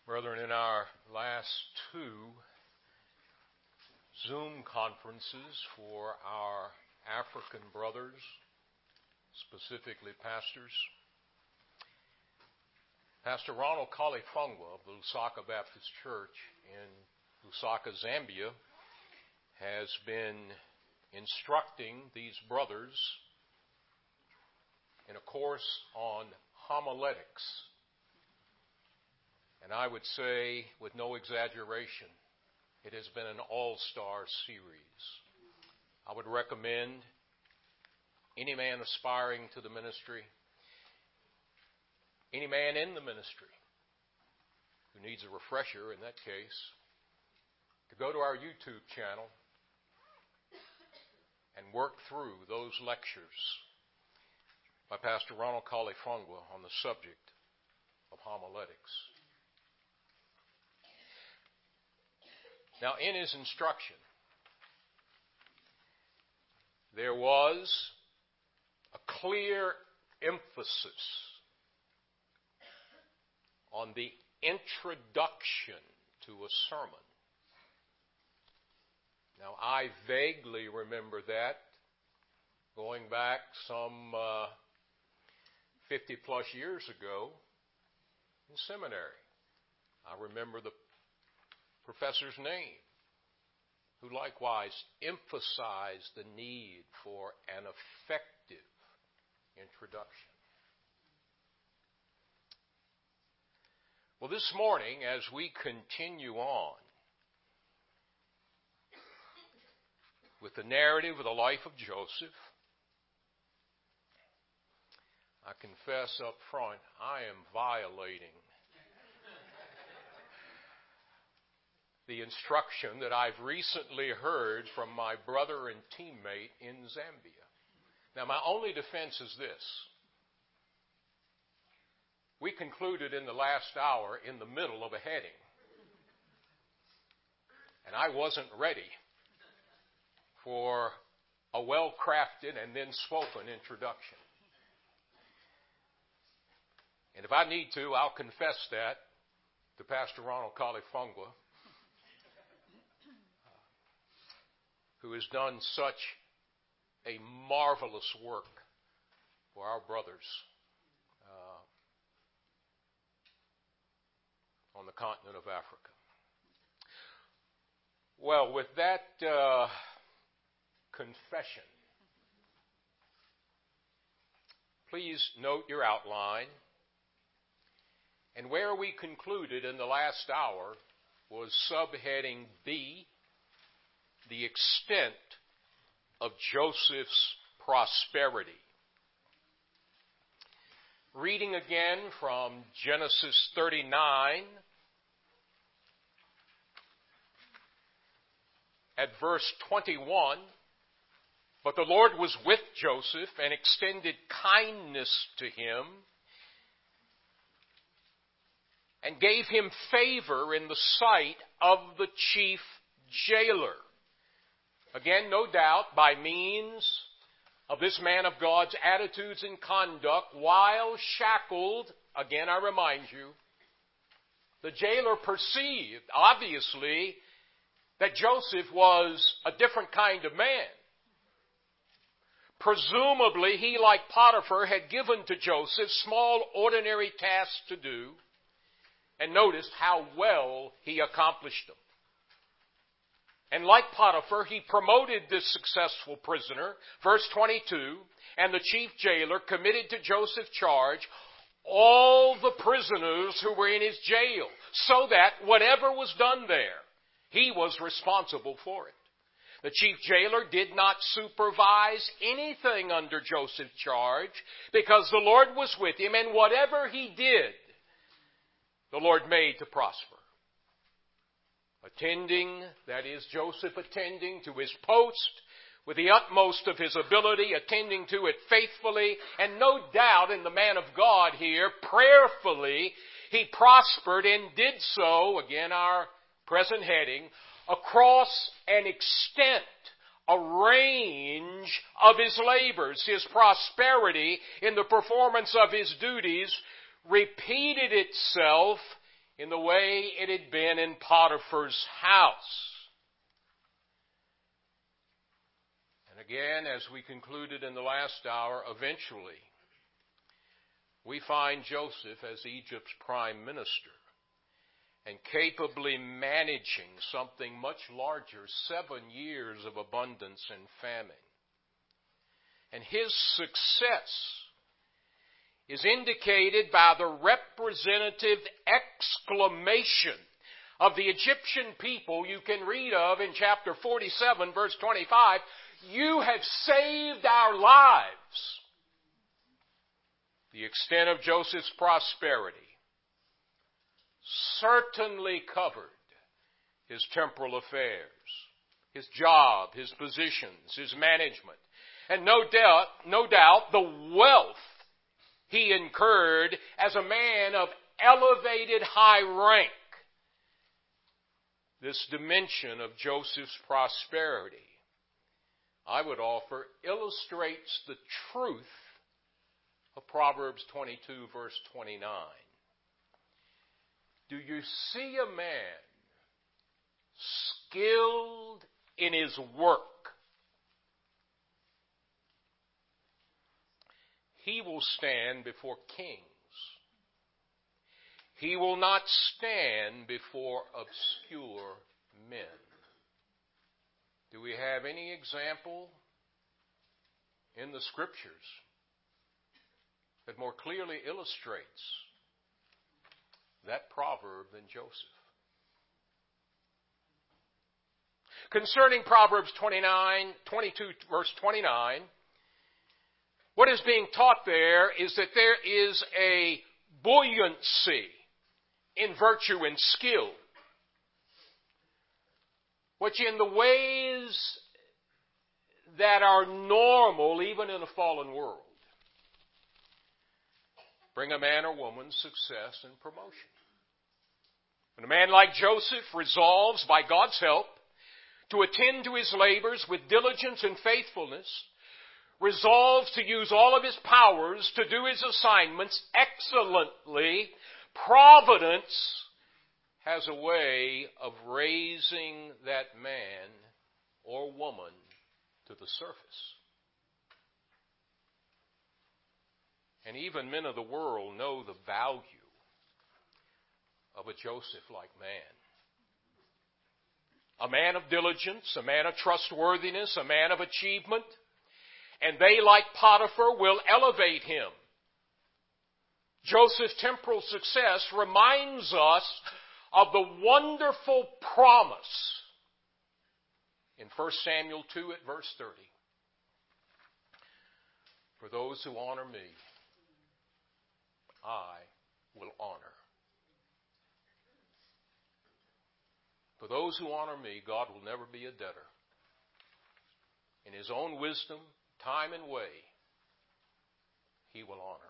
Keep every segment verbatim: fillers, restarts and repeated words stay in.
Brethren, in our last two Zoom conferences for our African brothers, specifically pastors, Pastor Ronald Kalifungwa of the Lusaka Baptist Church in Lusaka, Zambia, has been instructing these brothers in a course on homiletics. And I would say, with no exaggeration, it has been an all-star series. I would recommend any man aspiring to the ministry, any man in the ministry who needs a refresher in that case, to go to our YouTube channel and work through those lectures by Pastor Ronald Kalifungwa on the subject of homiletics. Now, in his instruction, there was a clear emphasis on the introduction to a sermon. Now, I vaguely remember that going back some uh, fifty plus years ago in seminary. I remember the professor's name, who likewise emphasized the need for an effective introduction. Well, this morning, as we continue on with the narrative of the life of Joseph, I confess up front, I am violating the instruction that I've recently heard from my brother and teammate in Zambia. Now, my only defense is this. We concluded in the last hour in the middle of a heading, and I wasn't ready for a well-crafted and then spoken introduction. And if I need to, I'll confess that to Pastor Ronald Kalifungwa, who has done such a marvelous work for our brothers uh, on the continent of Africa. Well, with that uh, confession, please note your outline. And where we concluded in the last hour was subheading B, the extent of Joseph's prosperity. Reading again from Genesis thirty-nine at verse twenty-one, but the Lord was with Joseph and extended kindness to him and gave him favor in the sight of the chief jailer. Again, no doubt, by means of this man of God's attitudes and conduct, while shackled, again I remind you, the jailer perceived, obviously, that Joseph was a different kind of man. Presumably, he, like Potiphar, had given to Joseph small, ordinary tasks to do, and noticed how well he accomplished them. And like Potiphar, he promoted this successful prisoner, verse twenty-two, and the chief jailer committed to Joseph's charge all the prisoners who were in his jail, so that whatever was done there, he was responsible for it. The chief jailer did not supervise anything under Joseph's charge, because the Lord was with him, and whatever he did, the Lord made to prosper. Attending, that is, Joseph attending to his post with the utmost of his ability, attending to it faithfully, and no doubt in the man of God here, prayerfully, he prospered and did so, again our present heading, across an extent, a range of his labors. His prosperity in the performance of his duties repeated itself in the way it had been in Potiphar's house. And again, as we concluded in the last hour, eventually we find Joseph as Egypt's prime minister and capably managing something much larger, seven years of abundance and famine. And his success is indicated by the representative exclamation of the Egyptian people you can read of in chapter forty-seven, verse twenty-five, "You have saved our lives." The extent of Joseph's prosperity certainly covered his temporal affairs, his job, his positions, his management, and no doubt, no doubt the wealth he incurred as a man of elevated high rank. This dimension of Joseph's prosperity, I would offer, illustrates the truth of Proverbs twenty-two, verse twenty-nine. Do you see a man skilled in his work? He will stand before kings. He will not stand before obscure men. Do we have any example in the Scriptures that more clearly illustrates that proverb than Joseph? Concerning Proverbs twenty-nine, twenty-two, verse twenty-nine, what is being taught there is that there is a buoyancy in virtue and skill, which in the ways that are normal, even in a fallen world, bring a man or woman success and promotion. When a man like Joseph resolves, by God's help, to attend to his labors with diligence and faithfulness, resolves to use all of his powers to do his assignments excellently, providence has a way of raising that man or woman to the surface. And even men of the world know the value of a Joseph-like man. A man of diligence, a man of trustworthiness, a man of achievement. And they, like Potiphar, will elevate him. Joseph's temporal success reminds us of the wonderful promise in First Samuel two at verse thirty. For those who honor me, I will honor. For those who honor me, God will never be a debtor. In His own wisdom, time and way, He will honor.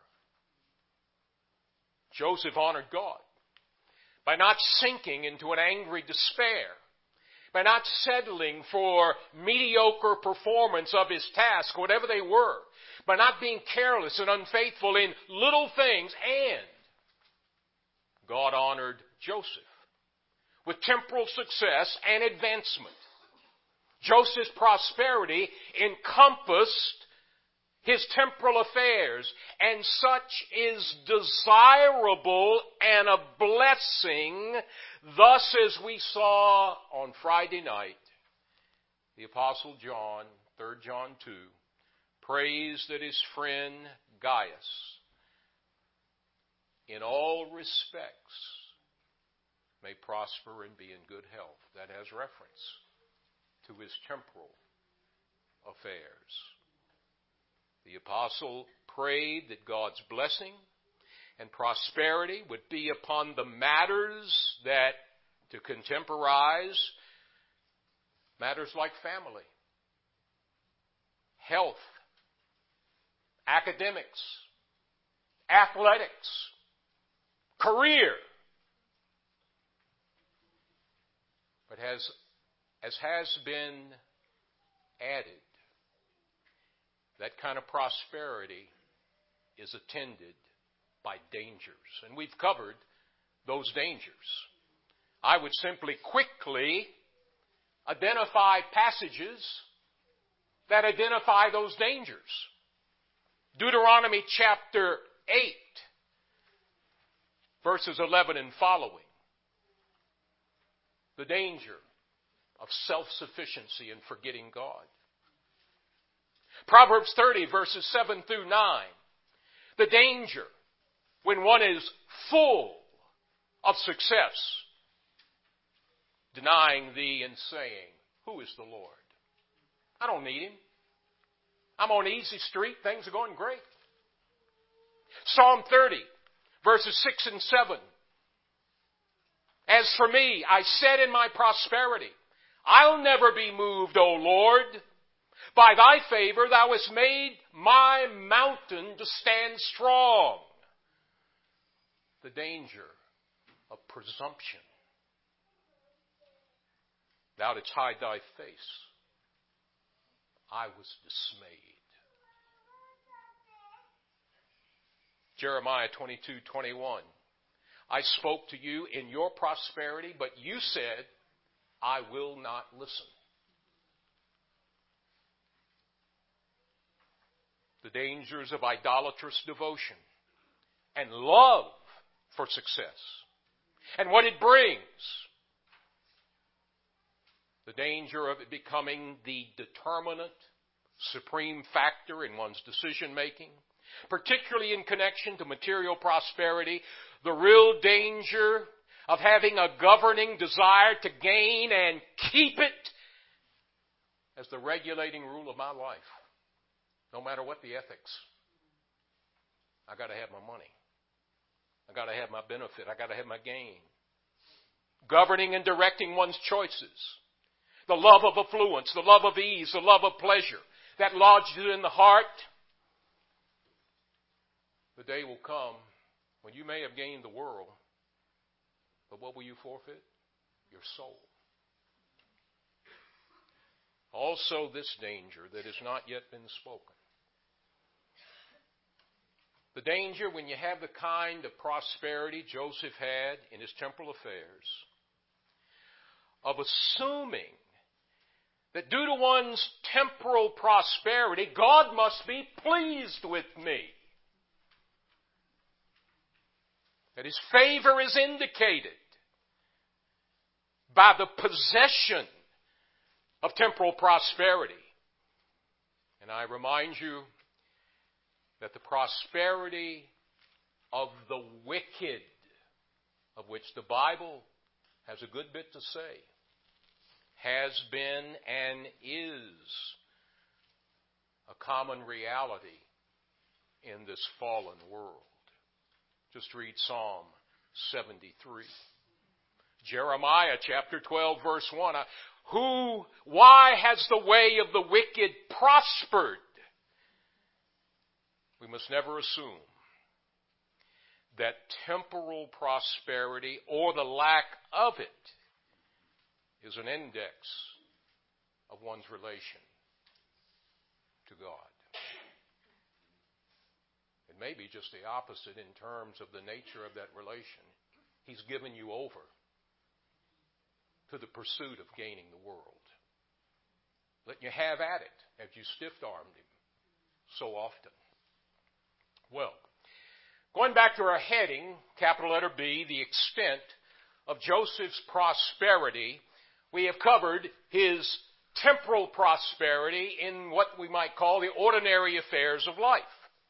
Joseph honored God by not sinking into an angry despair, by not settling for mediocre performance of his task, whatever they were, by not being careless and unfaithful in little things, and God honored Joseph with temporal success and advancement. Joseph's prosperity encompassed his temporal affairs, and such is desirable and a blessing. Thus, as we saw on Friday night, the Apostle John, Third John two, prays that his friend Gaius, in all respects, may prosper and be in good health. That has reference to his temporal affairs. The apostle prayed that God's blessing and prosperity would be upon the matters that, to contemporize, matters like family, health, academics, athletics, career. But as, as has been added, that kind of prosperity is attended by dangers. And we've covered those dangers. I would simply quickly identify passages that identify those dangers. Deuteronomy chapter eight, verses eleven and following. The danger of self-sufficiency and forgetting God. Proverbs thirty, verses seven through nine. The danger when one is full of success, denying thee and saying, who is the Lord? I don't need him. I'm on easy street. Things are going great. Psalm thirty, verses six and seven. As for me, I said in my prosperity, I'll never be moved, O Lord. By thy favor thou hast made my mountain to stand strong. The danger of presumption. Thou didst hide thy face. I was dismayed. Jeremiah twenty-two twenty-one. I spoke to you in your prosperity, but you said, I will not listen. The dangers of idolatrous devotion and love for success and what it brings. The danger of it becoming the determinant, supreme factor in one's decision making, particularly in connection to material prosperity. The real danger of having a governing desire to gain and keep it as the regulating rule of my life. No matter what the ethics. I got to have my money. I got to have my benefit. I got to have my gain. Governing and directing one's choices. The love of affluence, the love of ease, the love of pleasure that lodges in the heart. The day will come when you may have gained the world, but what will you forfeit? Your soul. Also this danger that has not yet been spoken. The danger when you have the kind of prosperity Joseph had in his temporal affairs of assuming that due to one's temporal prosperity, God must be pleased with me. That his favor is indicated by the possession of temporal prosperity. And I remind you that the prosperity of the wicked, of which the Bible has a good bit to say, has been and is a common reality in this fallen world. Just read Psalm seventy-three. Jeremiah chapter twelve verse one. Who, why has the way of the wicked prospered? We must never assume that temporal prosperity or the lack of it is an index of one's relation to God. It may be just the opposite in terms of the nature of that relation. He's given you over to the pursuit of gaining the world. Letting you have at it as you stiff-armed him so often. Well, going back to our heading, capital letter B, the extent of Joseph's prosperity, we have covered his temporal prosperity in what we might call the ordinary affairs of life.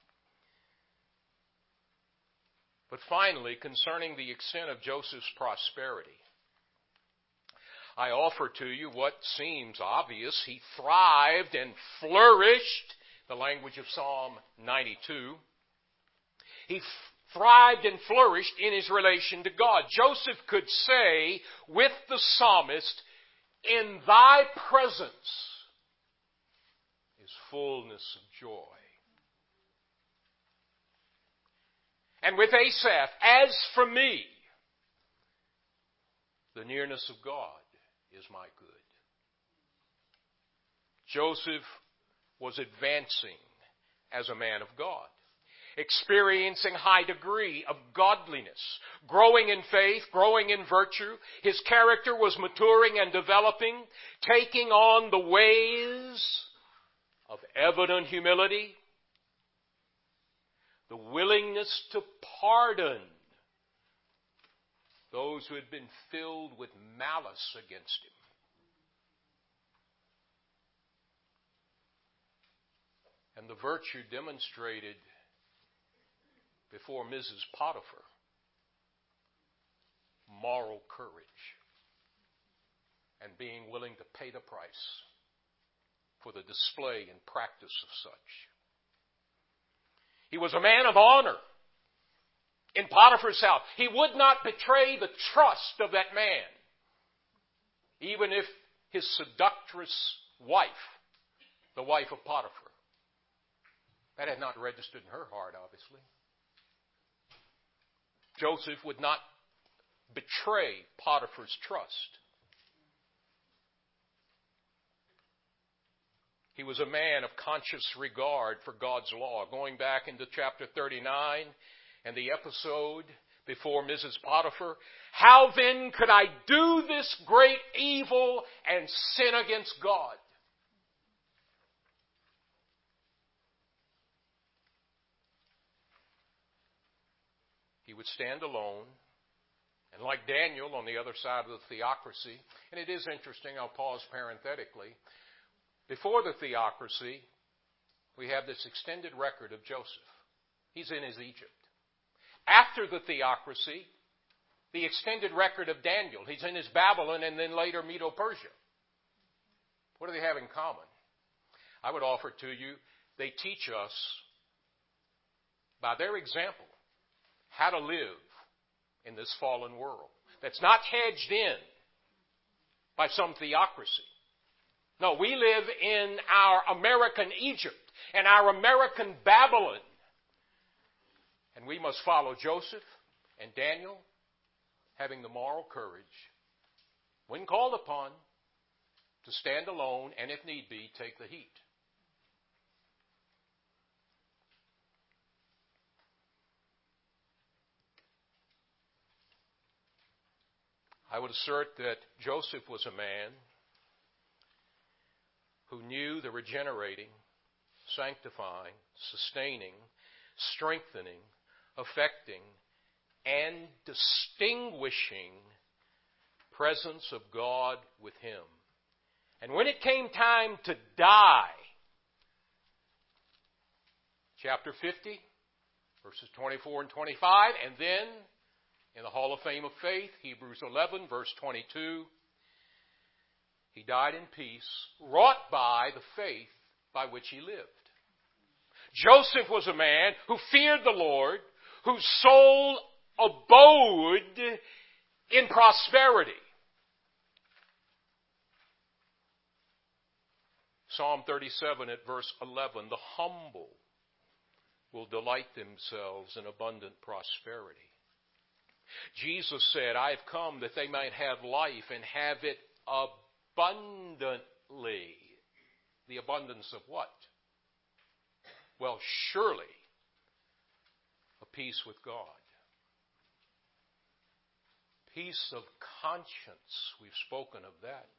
But finally, concerning the extent of Joseph's prosperity, I offer to you what seems obvious. He thrived and flourished, the language of Psalm ninety-two. He thrived and flourished in his relation to God. Joseph could say with the psalmist, in thy presence is fullness of joy. And with Asaph, as for me, the nearness of God is my good. Joseph was advancing as a man of God. experiencing high degree of godliness, growing in faith, growing in virtue. His character was maturing and developing, taking on the ways of evident humility, the willingness to pardon those who had been filled with malice against him. And the virtue demonstrated before Missus Potiphar, moral courage and being willing to pay the price for the display and practice of such. He was a man of honor in Potiphar's house. He would not betray the trust of that man, even if his seductress wife, the wife of Potiphar, that had not registered in her heart, obviously. Joseph would not betray Potiphar's trust. He was a man of conscious regard for God's law. Going back into chapter thirty-nine and the episode before Missus Potiphar, how then could I do this great evil and sin against God? He would stand alone, and like Daniel on the other side of the theocracy, and it is interesting, I'll pause parenthetically, before the theocracy, we have this extended record of Joseph. He's in his Egypt. After the theocracy, the extended record of Daniel. He's in his Babylon and then later Medo-Persia. What do they have in common? I would offer to you, they teach us, by their example, how to live in this fallen world that's not hedged in by some theocracy. No, we live in our American Egypt and our American Babylon. And we must follow Joseph and Daniel, having the moral courage, when called upon, to stand alone and, if need be, take the heat. I would assert that Joseph was a man who knew the regenerating, sanctifying, sustaining, strengthening, affecting, and distinguishing presence of God with him. And when it came time to die, chapter fifty, verses twenty-four and twenty-five, and then in the Hall of Fame of Faith, Hebrews eleven, verse twenty-two, he died in peace, wrought by the faith by which he lived. Joseph was a man who feared the Lord, whose soul abode in prosperity. Psalm thirty-seven at verse eleven, the humble will delight themselves in abundant prosperity. Jesus said, I have come that they might have life and have it abundantly. The abundance of what? Well, surely a peace with God. Peace of conscience. We've spoken of that.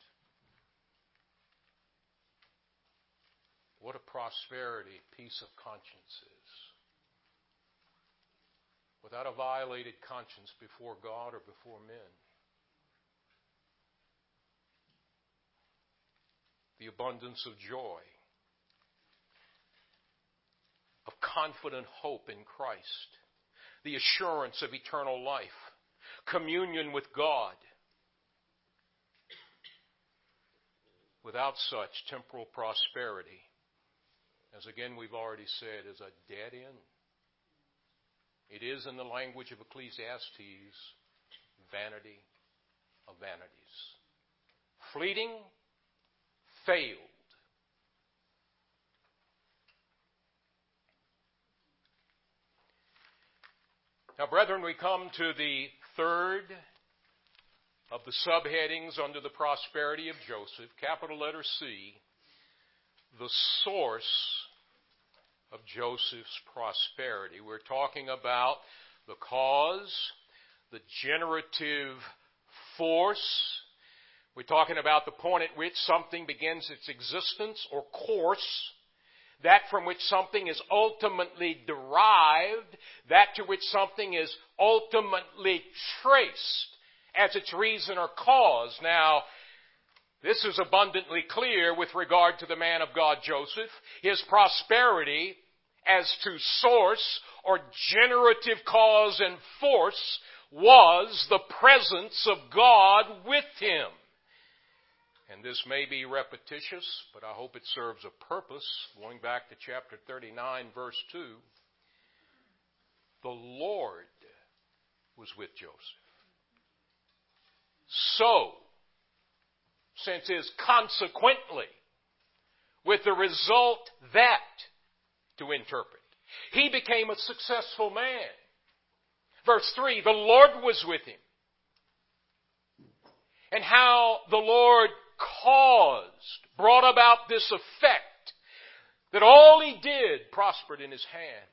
What a prosperity peace of conscience is. Without a violated conscience before God or before men. The abundance of joy, of confident hope in Christ, the assurance of eternal life, communion with God. Without such, temporal prosperity, as again we've already said, is a dead end. It is, in the language of Ecclesiastes, vanity of vanities. Fleeting, failed. Now, brethren, we come to the third of the subheadings under the prosperity of Joseph, capital letter C, the source of Joseph's prosperity. We're talking about the cause, the generative force. We're talking about the point at which something begins its existence or course, that from which something is ultimately derived, that to which something is ultimately traced as its reason or cause. Now, this is abundantly clear with regard to the man of God, Joseph. His prosperity as to source or generative cause and force was the presence of God with him. And this may be repetitious, but I hope it serves a purpose. Going back to chapter thirty-nine, verse two, the Lord was with Joseph. So, since is consequently, with the result that to interpret, he became a successful man. Verse three, the Lord was with him. And how the Lord caused, brought about this effect, that all he did prospered in his hand.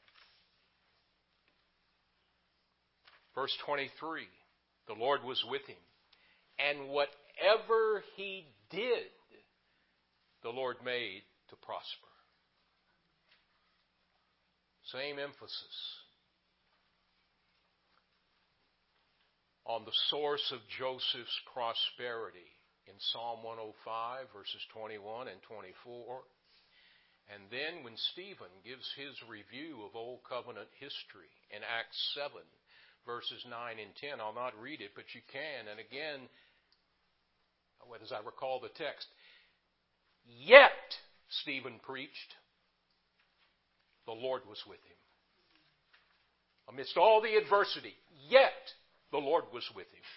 Verse twenty-three, the Lord was with him. And whatever he did, the Lord made to prosper. Same emphasis on the source of Joseph's prosperity in Psalm one oh five, verses twenty-one and twenty-four. And then when Stephen gives his review of Old Covenant history in Acts seven, verses nine and ten, I'll not read it, but you can. And again, as I recall the text, yet Stephen preached, the Lord was with him. Amidst all the adversity, yet the Lord was with him.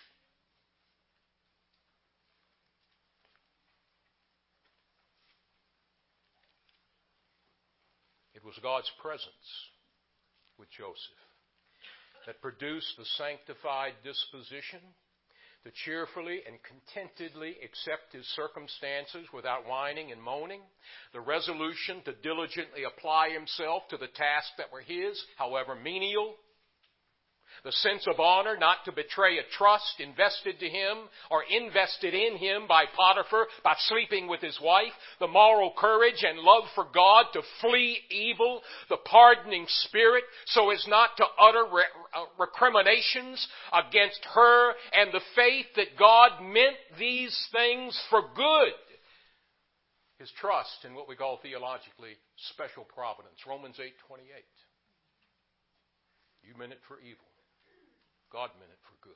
It was God's presence with Joseph that produced the sanctified disposition to cheerfully and contentedly accept his circumstances without whining and moaning, the resolution to diligently apply himself to the tasks that were his, however menial, the sense of honor not to betray a trust invested to him or invested in him by Potiphar by sleeping with his wife, the moral courage and love for God to flee evil, the pardoning spirit so as not to utter re- uh, recriminations against her, and the faith that God meant these things for good. His trust in what we call theologically special providence. Romans eight twenty-eight. You meant it for evil. God meant it for good.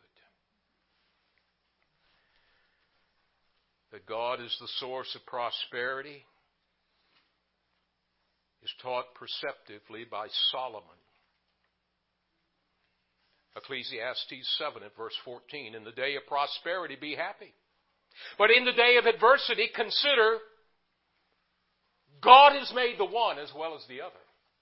That God is the source of prosperity is taught perceptively by Solomon. Ecclesiastes seven at verse fourteen, in the day of prosperity be happy. But in the day of adversity consider God has made the one as well as the other.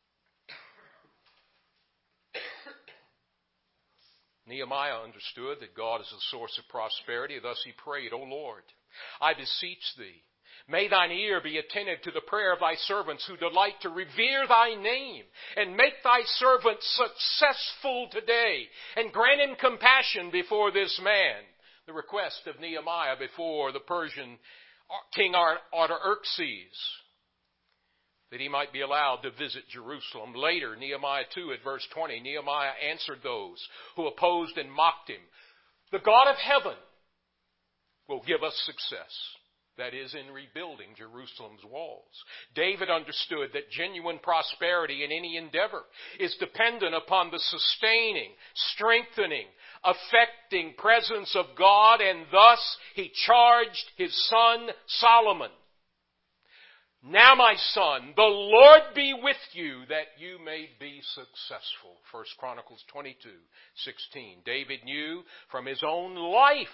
Nehemiah understood that God is the source of prosperity. Thus he prayed, O Lord, I beseech thee, may thine ear be attentive to the prayer of thy servants who delight to revere thy name, and make thy servant successful today, and grant him compassion before this man. The request of Nehemiah before the Persian King Artaxerxes, that he might be allowed to visit Jerusalem. Later, Nehemiah two at verse twenty, Nehemiah answered those who opposed and mocked him. The God of heaven will give us success. That is, in rebuilding Jerusalem's walls. David understood that genuine prosperity in any endeavor is dependent upon the sustaining, strengthening, affecting presence of God, and thus he charged his son Solomon. Now, my son, the Lord be with you that you may be successful. First Chronicles twenty-two sixteen. David knew from his own life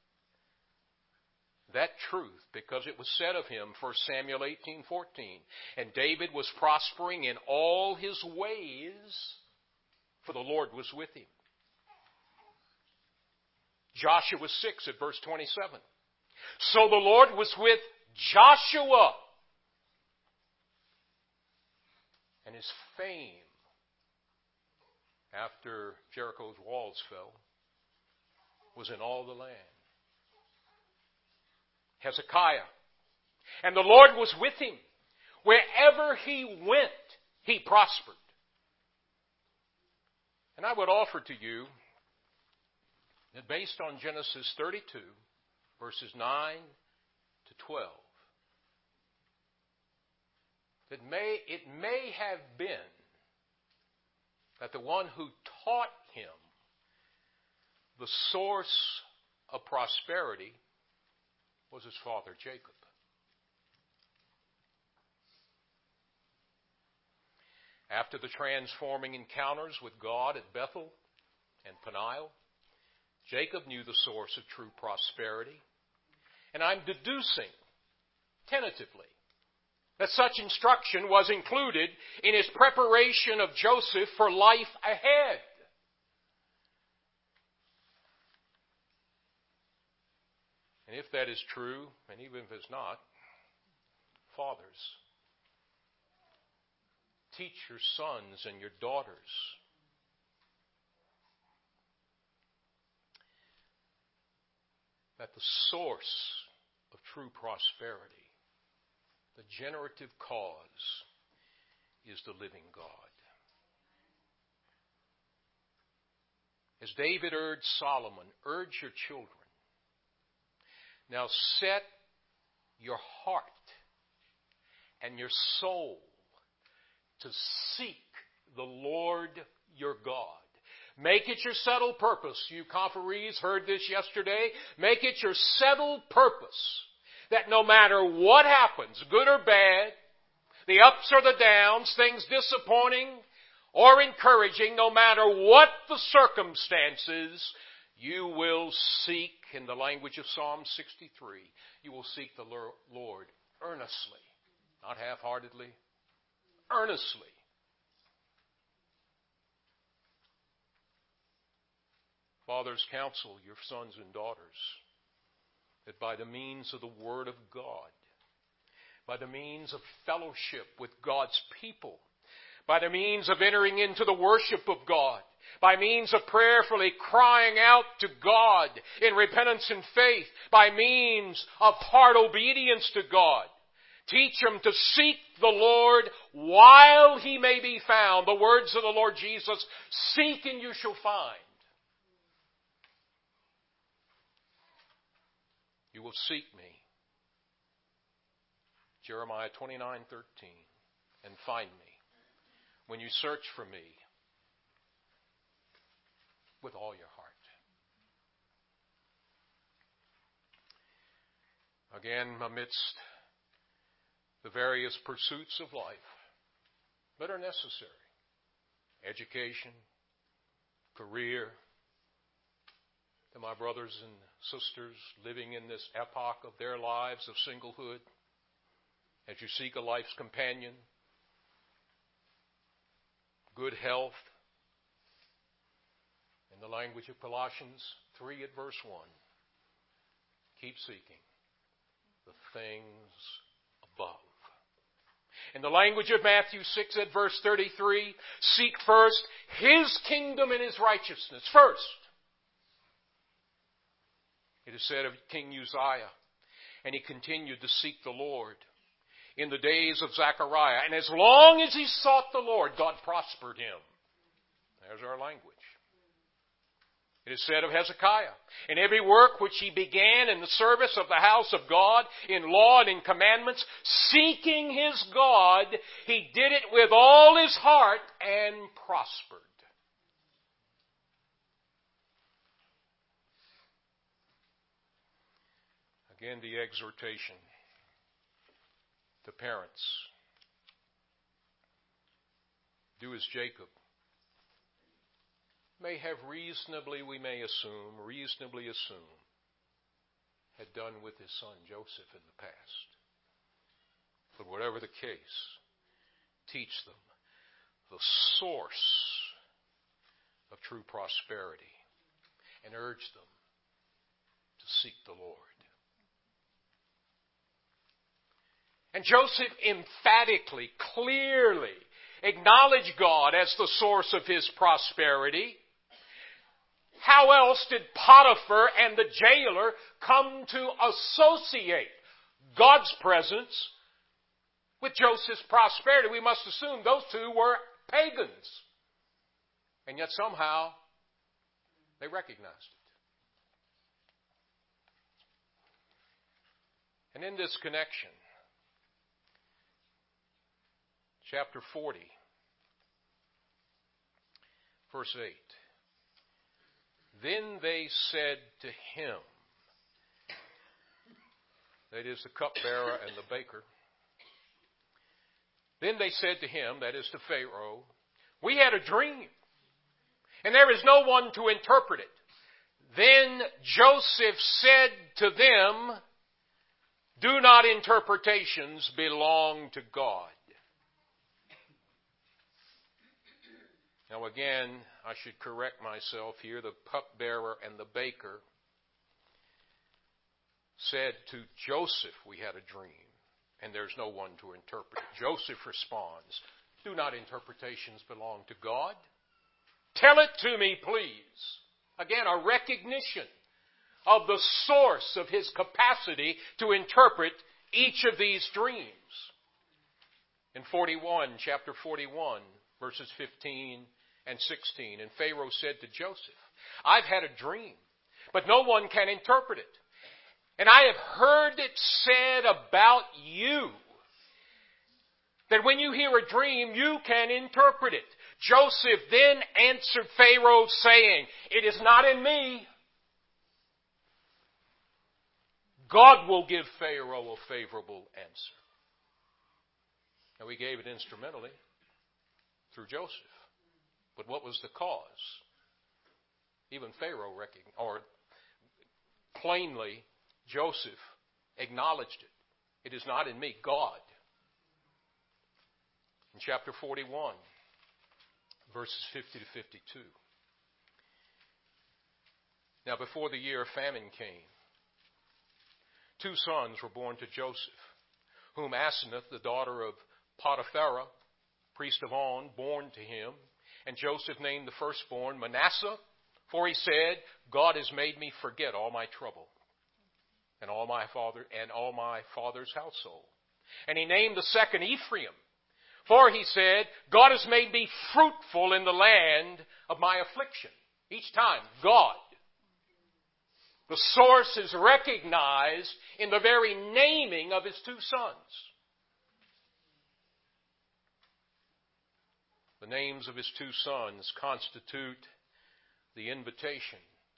that truth because it was said of him, First Samuel eighteen fourteen. And David was prospering in all his ways, for the Lord was with him. Joshua six at verse twenty-seven. So the Lord was with Joshua, and his fame after Jericho's walls fell was in all the land. Hezekiah. And the Lord was with him. Wherever he went, he prospered. And I would offer to you that based on Genesis thirty-two, verses nine to twelve, that may, it may have been that the one who taught him the source of prosperity was his father Jacob. After the transforming encounters with God at Bethel and Peniel, Jacob knew the source of true prosperity. And I'm deducing, tentatively, that such instruction was included in his preparation of Joseph for life ahead. And if that is true, and even if it's not, fathers, teach your sons and your daughters that the source of true prosperity, the generative cause, is the living God. As David urged Solomon, urge your children. Now set your heart and your soul to seek the Lord your God. Make it your settled purpose. You conferees heard this yesterday. Make it your settled purpose that no matter what happens, good or bad, the ups or the downs, things disappointing or encouraging, no matter what the circumstances, you will seek, in the language of Psalm sixty-three, you will seek the Lord earnestly, not half-heartedly, earnestly. Fathers, counsel your sons and daughters that by the means of the Word of God, by the means of fellowship with God's people, by the means of entering into the worship of God, by means of prayerfully crying out to God in repentance and faith, by means of heart obedience to God, teach them to seek the Lord while He may be found. The words of the Lord Jesus, seek and you shall find. You will seek me, Jeremiah twenty-nine thirteen, and find me when you search for me with all your heart. Again, amidst the various pursuits of life that are necessary, education, career, to my brothers and sisters living in this epoch of their lives of singlehood, as you seek a life's companion, good health, in the language of Colossians three at verse one, keep seeking the things above. In the language of Matthew six at verse thirty-three, seek first His kingdom and His righteousness. First. It is said of King Uzziah, and he continued to seek the Lord in the days of Zechariah. And as long as he sought the Lord, God prospered him. There's our language. It is said of Hezekiah, in every work which he began in the service of the house of God, in law and in commandments, seeking his God, he did it with all his heart and prospered. Again, the exhortation to parents. Do as Jacob may have reasonably, we may assume, reasonably assume, had done with his son Joseph in the past. But whatever the case, teach them the source of true prosperity and urge them to seek the Lord. And Joseph emphatically, clearly acknowledge God as the source of his prosperity, how else did Potiphar and the jailer come to associate God's presence with Joseph's prosperity? We must assume those two were pagans. And yet somehow they recognized it. And in this connection, chapter forty, verse eight. Then they said to him, that is the cupbearer and the baker. Then they said to him, that is to Pharaoh, we had a dream, and there is no one to interpret it. Then Joseph said to them, do not interpretations belong to God? Now again, I should correct myself here. The cupbearer and the baker said to Joseph, we had a dream, and there's no one to interpret it. Joseph responds, do not interpretations belong to God? Tell it to me, please. Again, a recognition of the source of his capacity to interpret each of these dreams. In forty-one, chapter forty-one, verses fifteen and sixteen, and Pharaoh said to Joseph, I've had a dream, but no one can interpret it. And I have heard it said about you that when you hear a dream, you can interpret it. Joseph then answered Pharaoh, saying, it is not in me. God will give Pharaoh a favorable answer. Now, we gave it instrumentally through Joseph. But what was the cause? Even Pharaoh recognized, or plainly, Joseph acknowledged it. It is not in me, God. In chapter forty-one, verses fifty to fifty-two. Now, before the year of famine came, two sons were born to Joseph, whom Asenath, the daughter of Potiphar, priest of On, born to him. And Joseph named the firstborn Manasseh, for he said, God has made me forget all my trouble and all my father and all my father's household. And he named the second Ephraim, for he said, God has made me fruitful in the land of my affliction. Each time, God. The source is recognized in the very naming of his two sons. The names of his two sons constitute the invitation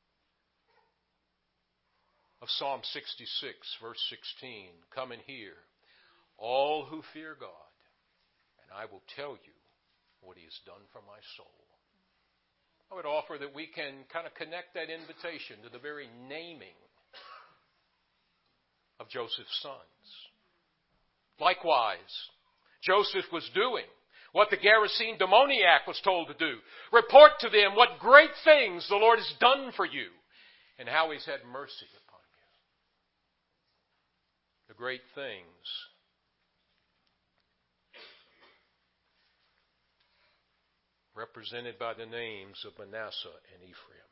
of Psalm sixty-six, verse sixteen. Come and hear, all who fear God, and I will tell you what he has done for my soul. I would offer that we can kind of connect that invitation to the very naming of Joseph's sons. Likewise, Joseph was doing what the Gerasene demoniac was told to do. Report to them what great things the Lord has done for you and how he's had mercy upon you. The great things represented by the names of Manasseh and Ephraim.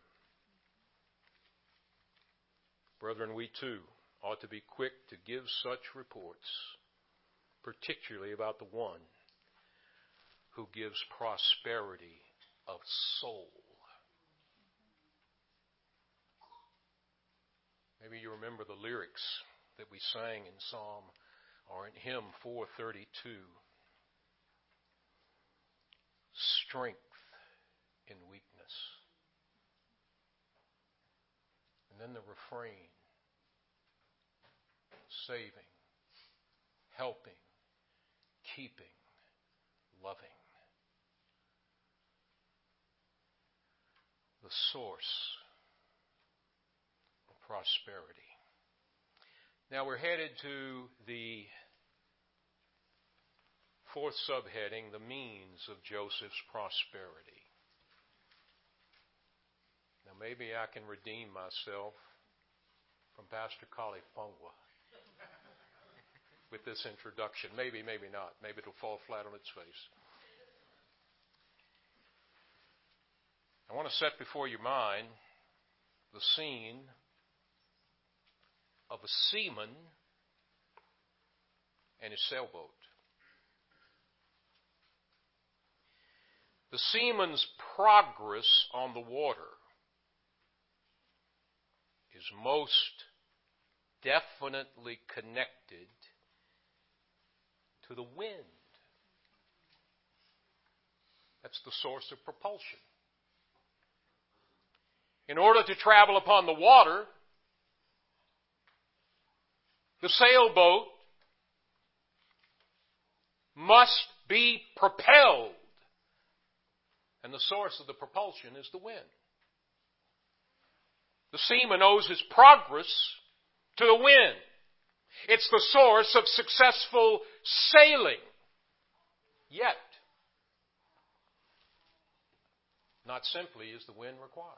Brethren, we too ought to be quick to give such reports, particularly about the one who gives prosperity of soul. Maybe you remember the lyrics that we sang in Psalm or in hymn four thirty-two. Strength in weakness. And then the refrain. Saving, helping, keeping, loving. The source of prosperity. Now we're headed to the fourth subheading, the means of Joseph's prosperity. Now maybe I can redeem myself from Pastor Kali Pongwa with this introduction. Maybe, maybe not. Maybe it'll fall flat on its face. I want to set before your mind the scene of a seaman and his sailboat. The seaman's progress on the water is most definitely connected to the wind. That's the source of propulsion. In order to travel upon the water, the sailboat must be propelled. And the source of the propulsion is the wind. The seaman owes his progress to the wind. It's the source of successful sailing. Yet, not simply is the wind required.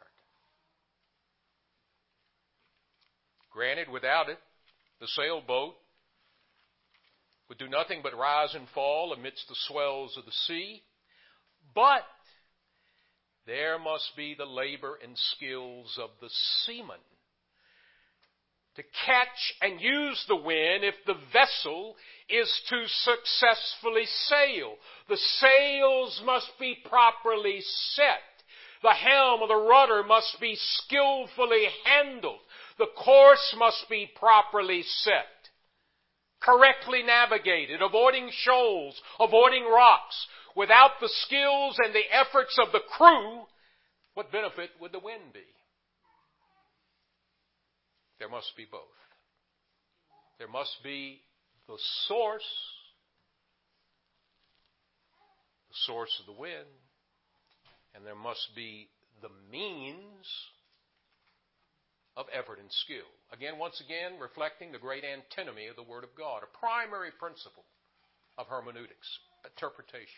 Granted, without it, the sailboat would do nothing but rise and fall amidst the swells of the sea. But there must be the labor and skills of the seaman to catch and use the wind if the vessel is to successfully sail. The sails must be properly set. The helm or the rudder must be skillfully handled. The course must be properly set, correctly navigated, avoiding shoals, avoiding rocks. Without the skills and the efforts of the crew, what benefit would the wind be? There must be both. There must be the source, the source of the wind, and there must be the means of effort and skill. Again, once again, reflecting the great antinomy of the Word of God, a primary principle of hermeneutics, interpretation.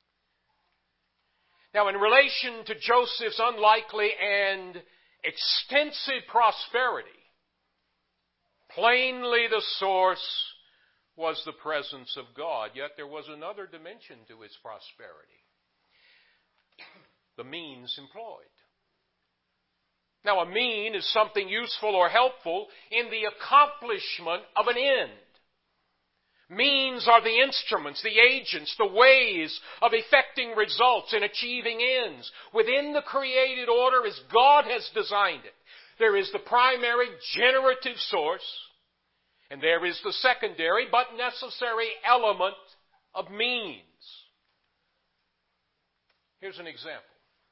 Now, in relation to Joseph's unlikely and extensive prosperity, plainly the source was the presence of God. Yet there was another dimension to his prosperity. The means employed. Now, a mean is something useful or helpful in the accomplishment of an end. Means are the instruments, the agents, the ways of effecting results in achieving ends within the created order as God has designed it. There is the primary generative source, and there is the secondary but necessary element of means. Here's an example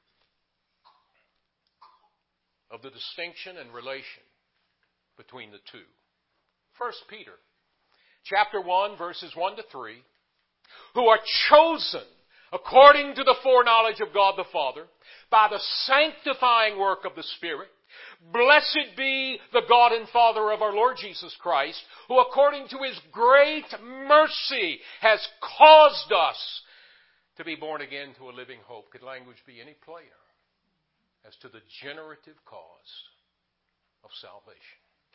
of the distinction and relation between the two. First Peter, chapter one, verses one to three, who are chosen according to the foreknowledge of God the Father, by the sanctifying work of the Spirit. Blessed be the God and Father of our Lord Jesus Christ, who according to His great mercy has caused us to be born again to a living hope. Could language be any plainer as to the generative cause of salvation?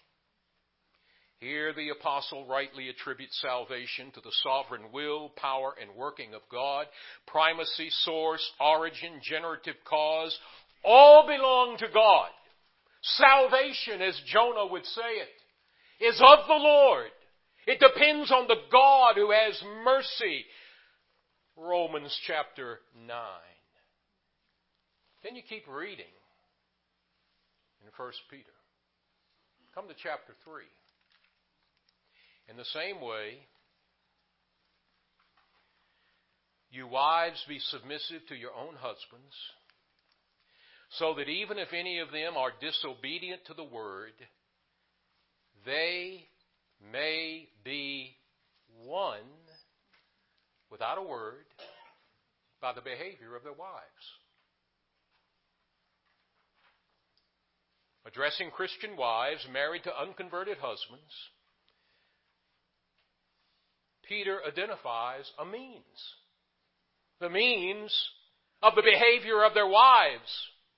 Here the apostle rightly attributes salvation to the sovereign will, power, and working of God. Primacy, source, origin, generative cause, all belong to God. Salvation, as Jonah would say it, is of the Lord. It depends on the God who has mercy. Romans chapter nine. Then you keep reading in First Peter. Come to chapter three. In the same way, you wives be submissive to your own husbands, so that even if any of them are disobedient to the word, they may be won without a word by the behavior of their wives. Addressing Christian wives married to unconverted husbands, Peter identifies a means. The means of the behavior of their wives.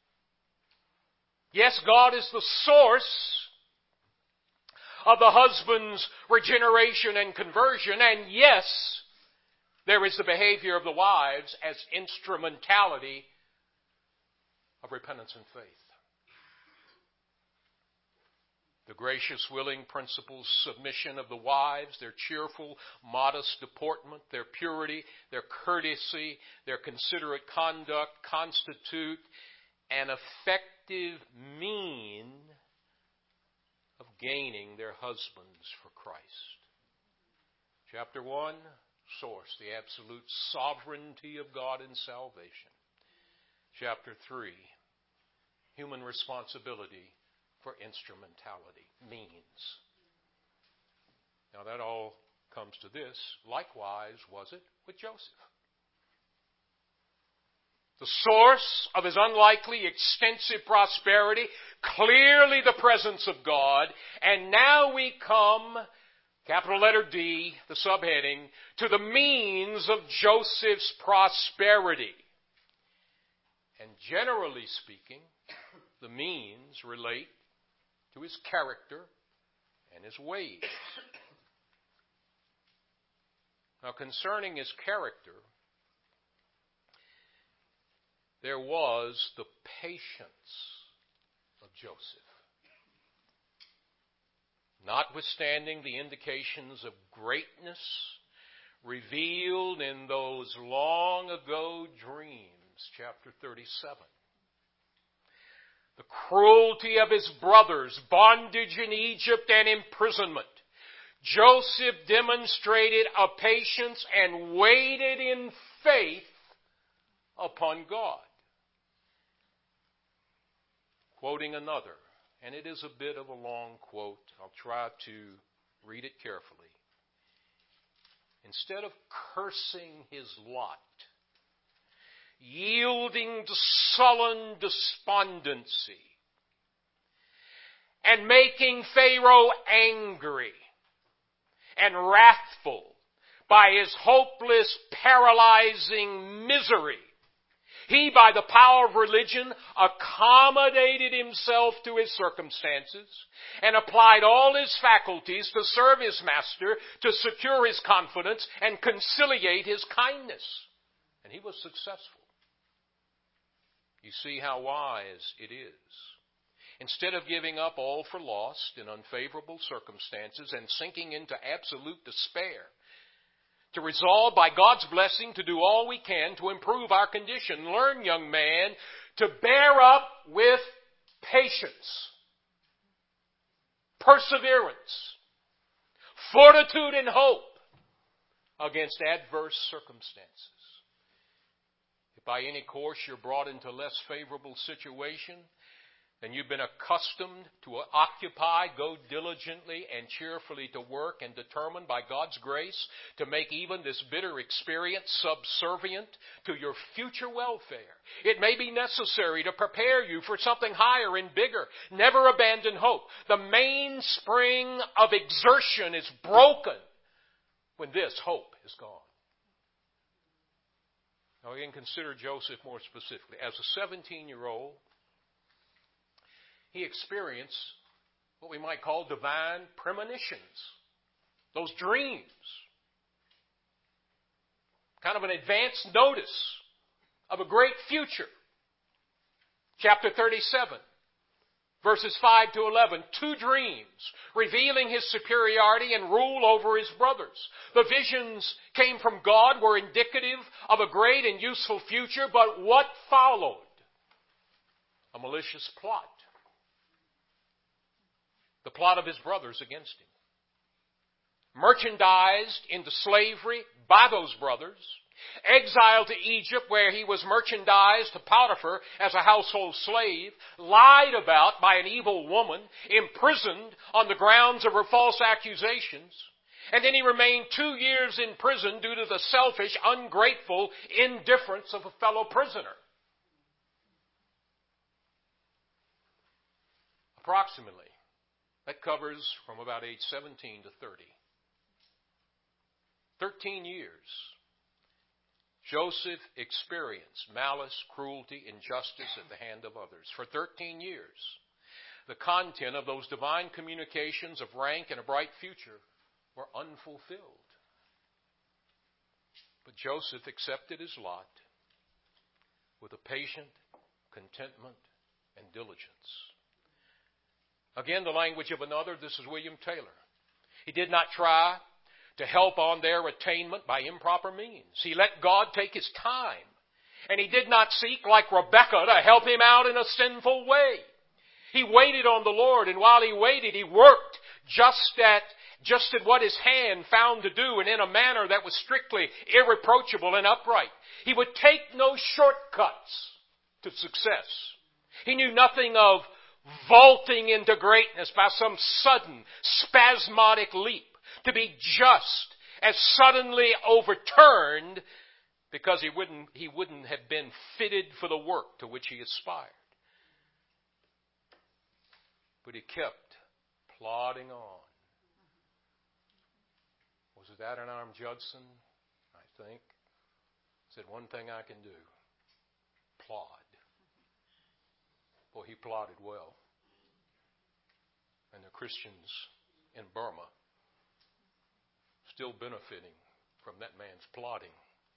Yes, God is the source of the husband's regeneration and conversion, and yes, there is the behavior of the wives as instrumentality of repentance and faith. The gracious, willing principled submission of the wives, their cheerful, modest deportment, their purity, their courtesy, their considerate conduct constitute an effective mean of gaining their husbands for Christ. Chapter one, source, the absolute sovereignty of God in salvation. Chapter three, human responsibility for instrumentality, means. Now that all comes to this. Likewise was it with Joseph. The source of his unlikely extensive prosperity, clearly the presence of God. And now we come, capital letter D, the subheading, to the means of Joseph's prosperity. And generally speaking, the means relate to his character and his ways. Now, concerning his character, there was the patience of Joseph. Notwithstanding the indications of greatness revealed in those long ago dreams, chapter thirty-seven. The cruelty of his brothers, bondage in Egypt, and imprisonment. Joseph demonstrated a patience and waited in faith upon God. Quoting another, and it is a bit of a long quote. I'll try to read it carefully. Instead of cursing his lot, yielding to sullen despondency, and making Pharaoh angry and wrathful by his hopeless, paralyzing misery, he, by the power of religion, accommodated himself to his circumstances and applied all his faculties to serve his master, to secure his confidence and conciliate his kindness. And he was successful. You see how wise it is. Instead of giving up all for lost in unfavorable circumstances and sinking into absolute despair, to resolve by God's blessing to do all we can to improve our condition. Learn, young man, to bear up with patience, perseverance, fortitude, and hope against adverse circumstances. If by any course you're brought into a less favorable situation than you've been accustomed to occupy, go diligently and cheerfully to work, and determined by God's grace to make even this bitter experience subservient to your future welfare. It may be necessary to prepare you for something higher and bigger. Never abandon hope. The mainspring of exertion is broken when this hope is gone. Now we can consider Joseph more specifically. As a seventeen-year-old, he experienced what we might call divine premonitions. Those dreams. Kind of an advance notice of a great future. Chapter thirty-seven, verses five to eleven. Two dreams revealing his superiority and rule over his brothers. The visions came from God, were indicative of a great and useful future, but what followed? A malicious plot. The plot of his brothers against him. Merchandised into slavery by those brothers. Exiled to Egypt, where he was merchandised to Potiphar as a household slave. Lied about by an evil woman. Imprisoned on the grounds of her false accusations. And then he remained two years in prison due to the selfish, ungrateful indifference of a fellow prisoner. Approximately. That covers from about age seventeen to thirty. Thirteen years. Joseph experienced malice, cruelty, injustice at the hand of others. For thirteen years, the content of those divine communications of rank and a bright future were unfulfilled. But Joseph accepted his lot with a patient, contentment and diligence. Again, the language of another, this is William Taylor. He did not try to help on their attainment by improper means. He let God take His time. And he did not seek, like Rebekah, to help him out in a sinful way. He waited on the Lord, and while he waited, he worked just at, just at what his hand found to do, and in a manner that was strictly irreproachable and upright. He would take no shortcuts to success. He knew nothing of vaulting into greatness by some sudden, spasmodic leap, to be just as suddenly overturned because he wouldn't, he wouldn't have been fitted for the work to which he aspired. But he kept plodding on. Was it Adoniram Judson, I think, said, one thing I can do, plod. Boy, he plodded well. And the Christians in Burma still benefiting from that man's plodding.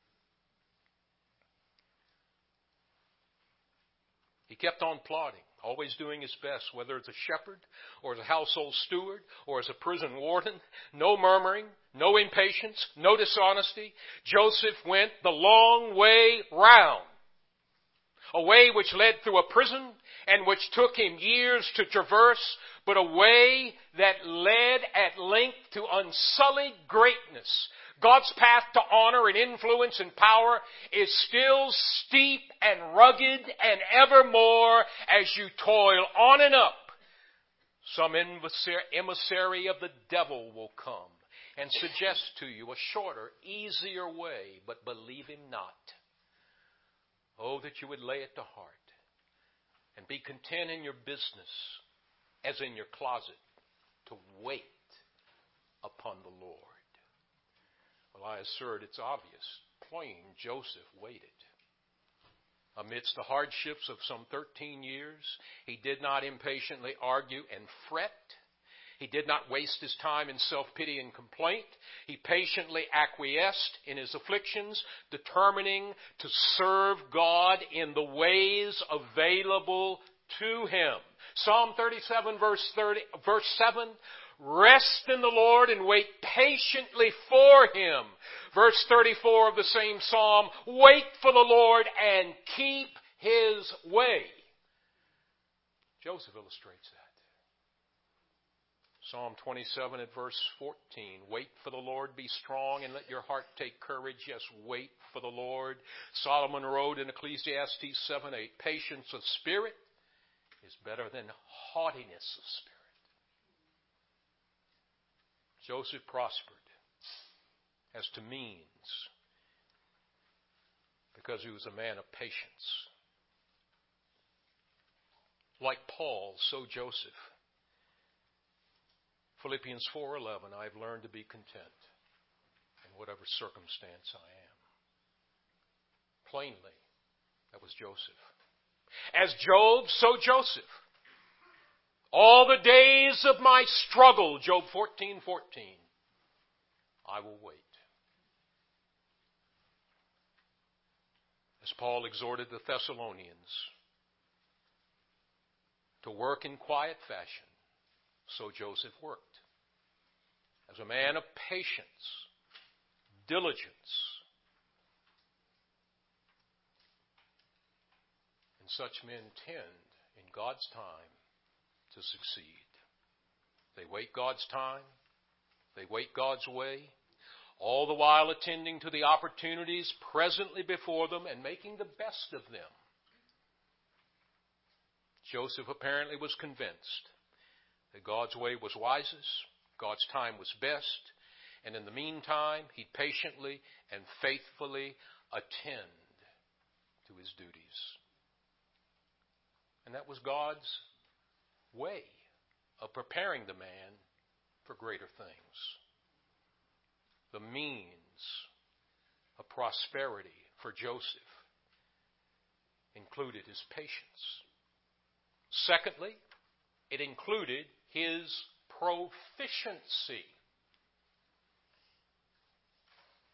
He kept on plodding, always doing his best, whether as a shepherd or as a household steward or as a prison warden. No murmuring, no impatience, no dishonesty. Joseph went the long way round. A way which led through a prison and which took him years to traverse, but a way that led at length to unsullied greatness. God's path to honor and influence and power is still steep and rugged, and evermore as you toil on and up, some emissary of the devil will come and suggest to you a shorter, easier way, but believe him not. Oh, that you would lay it to heart and be content in your business as in your closet to wait upon the Lord. Well, I assert it's obvious, plain, Joseph waited. Amidst the hardships of some thirteen years, he did not impatiently argue and fret. He did not waste his time in self-pity and complaint. He patiently acquiesced in his afflictions, determining to serve God in the ways available to him. Psalm thirty-seven, verse thirty, verse seven, rest in the Lord and wait patiently for Him. Verse thirty-four of the same psalm, wait for the Lord and keep His way. Joseph illustrates that. Psalm twenty-seven at verse fourteen, wait for the Lord, be strong, and let your heart take courage. Yes, wait for the Lord. Solomon wrote in Ecclesiastes seven eight, patience of spirit is better than haughtiness of spirit. Joseph prospered as to means because he was a man of patience. Like Paul, so Joseph. Philippians four eleven, I have learned to be content in whatever circumstance I am. Plainly, that was Joseph. As Job, so Joseph. All the days of my struggle, Job fourteen fourteen, I will wait. As Paul exhorted the Thessalonians to work in quiet fashion, so Joseph worked. As a man of patience, diligence, and such men tend, in God's time, to succeed. They wait God's time. They wait God's way, all the while attending to the opportunities presently before them and making the best of them. Joseph apparently was convinced that God's way was wisest, God's time was best, and in the meantime, he'd patiently and faithfully attend to his duties. And that was God's way of preparing the man for greater things. The means of prosperity for Joseph included his patience. Secondly, it included his proficiency.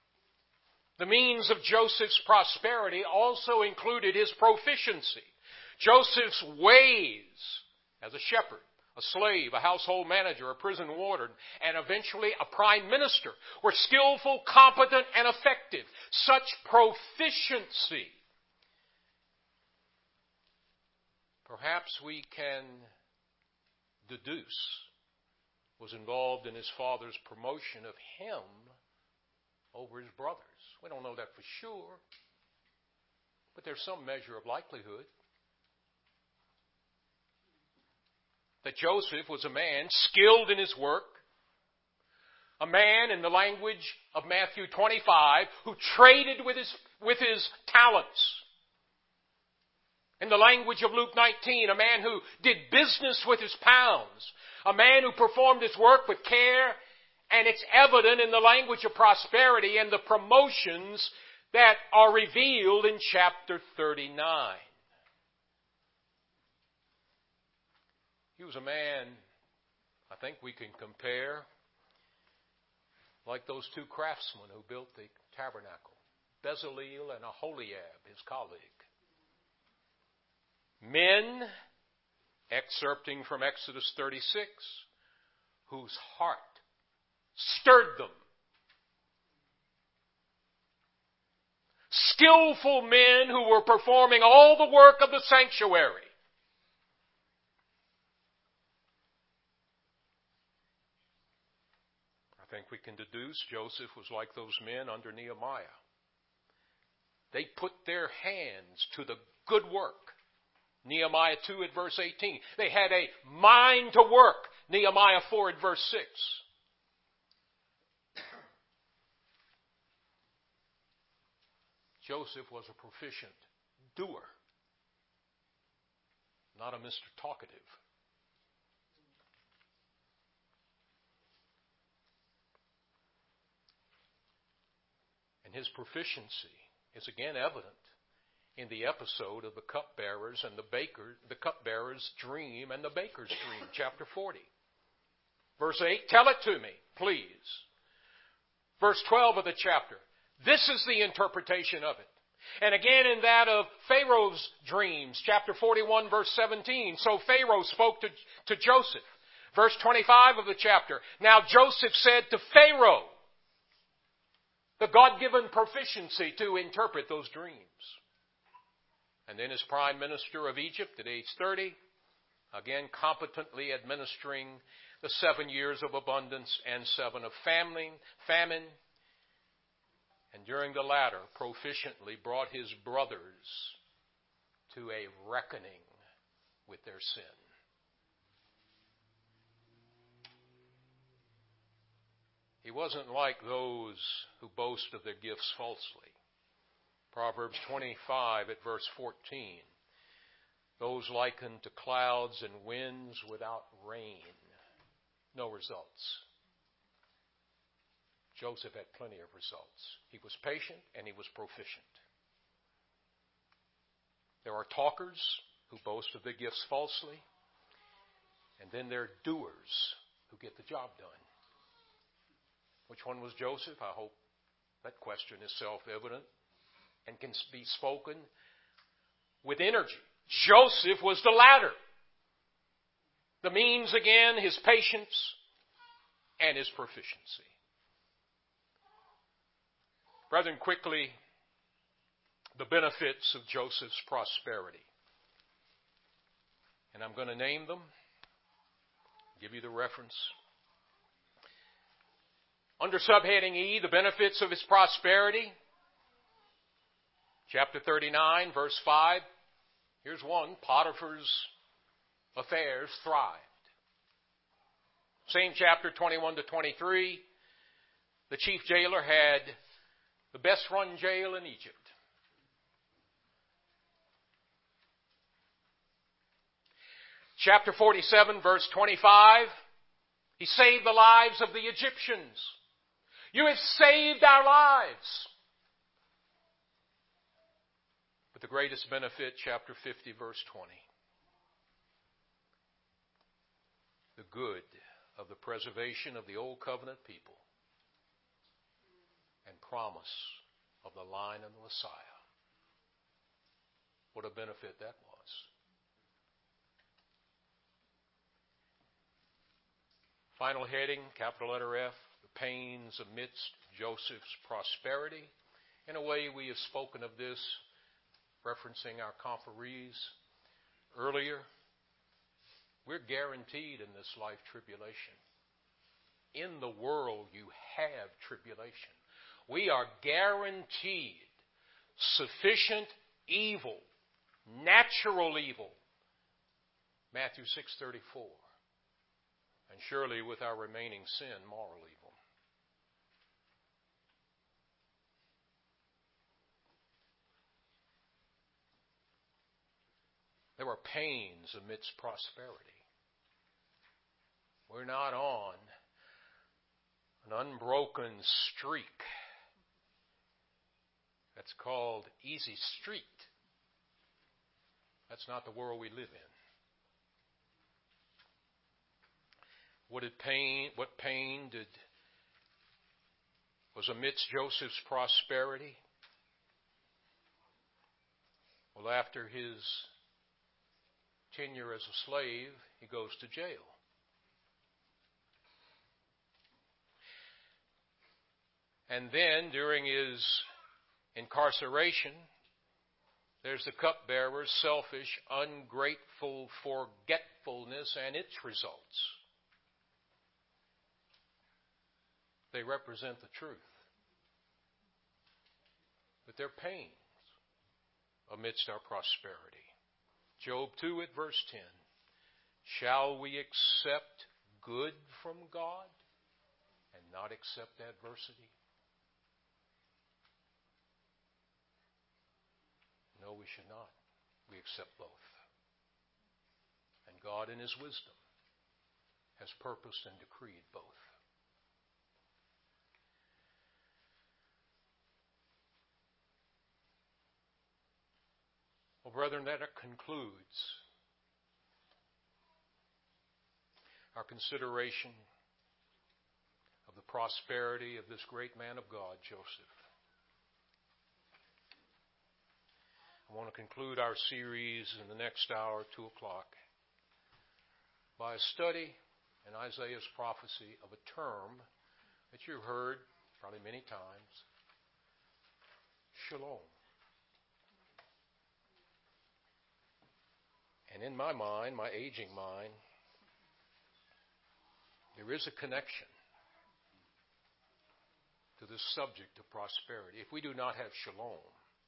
The means of Joseph's prosperity also included his proficiency. Joseph's ways as a shepherd, a slave, a household manager, a prison warden, and eventually a prime minister were skillful, competent, and effective. Such proficiency, perhaps we can deduce, was involved in his father's promotion of him over his brothers. We don't know that for sure, but there's some measure of likelihood that Joseph was a man skilled in his work, a man, in the language of Matthew twenty-five, who traded with his, with his talents. In the language of Luke nineteen, a man who did business with his pounds, a man who performed his work with care, and it's evident in the language of prosperity and the promotions that are revealed in chapter thirty-nine. He was a man, I think we can compare, like those two craftsmen who built the tabernacle, Bezalel and Aholiab, his colleague. Men, excerpting from Exodus thirty-six, whose heart stirred them. Skillful men who were performing all the work of the sanctuary. I think we can deduce Joseph was like those men under Nehemiah. They put their hands to the good work. Nehemiah two at verse eighteen. They had a mind to work. Nehemiah four at verse six. Joseph was a proficient doer, not a Mister Talkative. And his proficiency is again evident in the episode of the cupbearers and the baker, the cupbearer's dream and the baker's dream, chapter forty. Verse eight, tell it to me, please. Verse twelve of the chapter, this is the interpretation of it. And again in that of Pharaoh's dreams, chapter forty-one, verse seventeen. So Pharaoh spoke to, to Joseph. Verse twenty-five of the chapter, now Joseph said to Pharaoh, the God-given proficiency to interpret those dreams. And then as prime minister of Egypt at age thirty, again competently administering the seven years of abundance and seven of famine, famine, and during the latter proficiently brought his brothers to a reckoning with their sin. He wasn't like those who boast of their gifts falsely. Proverbs twenty-five at verse fourteen. Those likened to clouds and winds without rain. No results. Joseph had plenty of results. He was patient and he was proficient. There are talkers who boast of their gifts falsely. And then there are doers who get the job done. Which one was Joseph? I hope that question is self-evident and can be spoken with energy. Joseph was the latter. The means, again, his patience and his proficiency. Brethren, quickly, the benefits of Joseph's prosperity. And I'm going to name them, give you the reference. Under subheading E, the benefits of his prosperity. Chapter thirty-nine, verse five. Here's one. Potiphar's affairs thrived. Same chapter, twenty-one to twenty-three. The chief jailer had the best run jail in Egypt. Chapter forty-seven, verse twenty-five. He saved the lives of the Egyptians. You have saved our lives. But the greatest benefit, chapter fifty, verse twenty. The good of the preservation of the old covenant people and promise of the line of the Messiah. What a benefit that was. Final heading, capital letter F, the pains amidst Joseph's prosperity. In a way, we have spoken of this, referencing our conferees earlier. We're guaranteed in this life tribulation. In the world, you have tribulation. We are guaranteed sufficient evil, natural evil. Matthew six thirty-four. And surely with our remaining sin, moral evil. There are pains amidst prosperity. We're not on an unbroken streak. That's called easy street. That's not the world we live in. What did pain, what pain did was amidst Joseph's prosperity? Well, after his tenure as a slave, he goes to jail. And then, during his incarceration, there's the cupbearer's selfish, ungrateful forgetfulness and its results. They represent the truth. But they're pains amidst our prosperity. Job two at verse ten. Shall we accept good from God and not accept adversity? No, we should not. We accept both. And God in His wisdom has purposed and decreed both. Well, brethren, that concludes our consideration of the prosperity of this great man of God, Joseph. I want to conclude our series in the next hour, two o'clock, by a study in Isaiah's prophecy of a term that you've heard probably many times, shalom. And in my mind, my aging mind, there is a connection to this subject of prosperity. If we do not have shalom,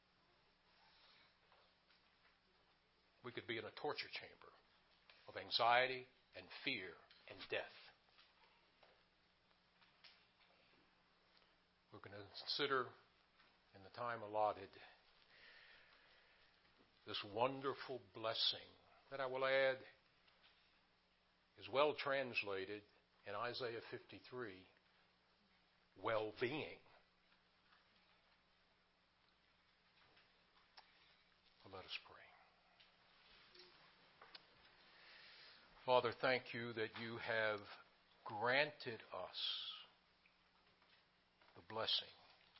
we could be in a torture chamber of anxiety and fear and death. We're going to consider in the time allotted this wonderful blessing that I will add is well translated in Isaiah fifty-three, well-being. Well, let us pray. Father, thank you that you have granted us the blessing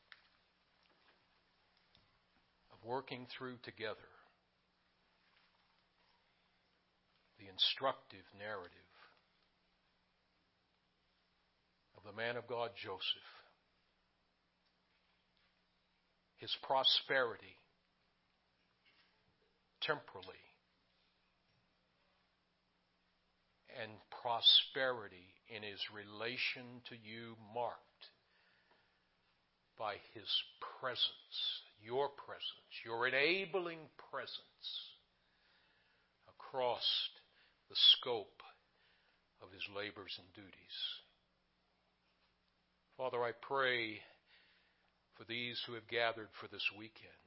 of working through together the instructive narrative of the man of God, Joseph, his prosperity temporally, and prosperity in his relation to you marked by his presence, your presence, your enabling presence across the scope of his labors and duties. Father, I pray for these who have gathered for this weekend,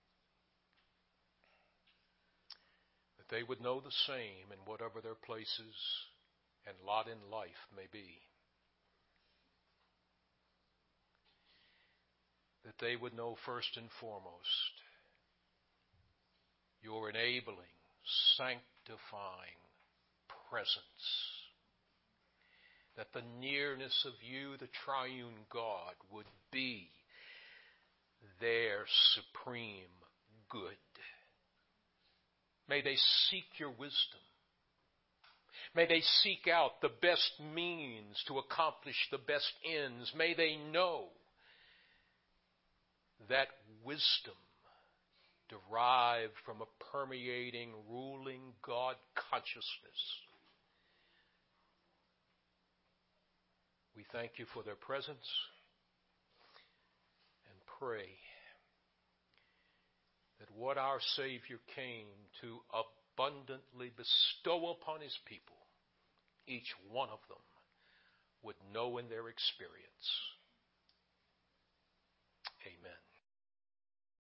that they would know the same in whatever their places and lot in life may be. That they would know first and foremost your enabling, sanctifying presence. That the nearness of you, the triune God, would be their supreme good. May they seek your wisdom. May they seek out the best means to accomplish the best ends. May they know that wisdom derived from a permeating, ruling God consciousness. We thank you for their presence and pray that what our Savior came to abundantly bestow upon His people, each one of them would know in their experience. Amen.